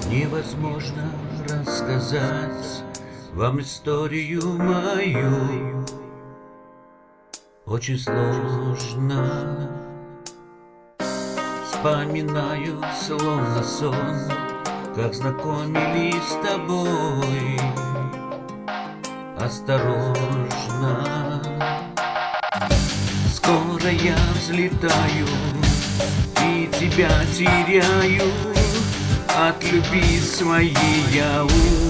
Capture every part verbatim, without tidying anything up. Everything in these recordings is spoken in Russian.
Невозможно рассказать вам историю мою, очень сложно. Вспоминаю словно сон, как знакомились с тобой. Осторожно, скоро я взлетаю и тебя теряю. От любви своей я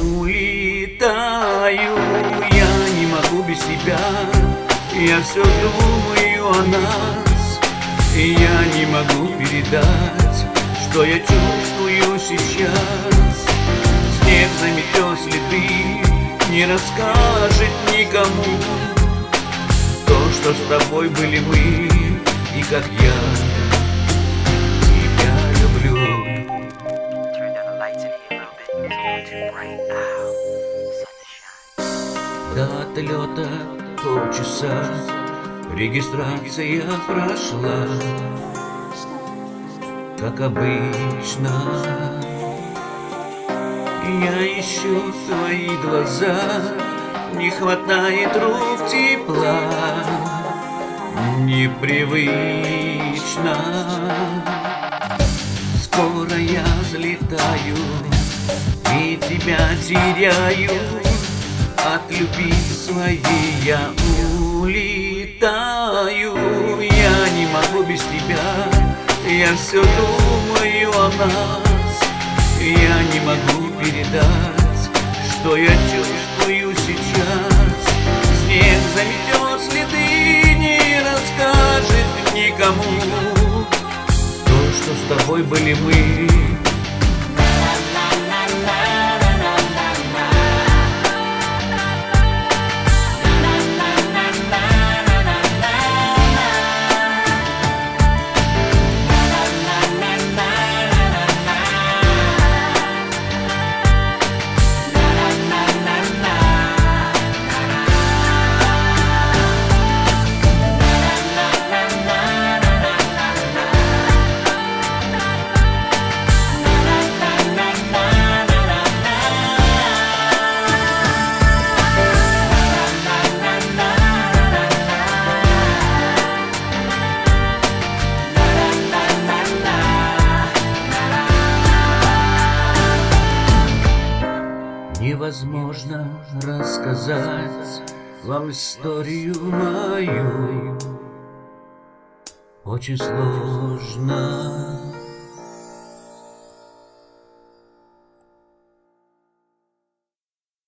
улетаю. Я не могу без тебя, я все думаю о нас. И я не могу передать, что я чувствую сейчас. Снег заметет следы, не расскажет никому то, что с тобой были мы, и как я тебя люблю. До отлета полчаса, регистрация прошла, как обычно. Я ищу твои глаза, не хватает рук тепла, непривычно. Скоро я взлетаю и тебя теряю. От любви своей я улетаю. Я не могу без тебя, я все думаю о нас. Я не могу передать, что я чувствую сейчас. Снег заметет следы, не расскажет никому то, что с тобой были мы. Невозможно рассказать вам историю мою, очень сложно.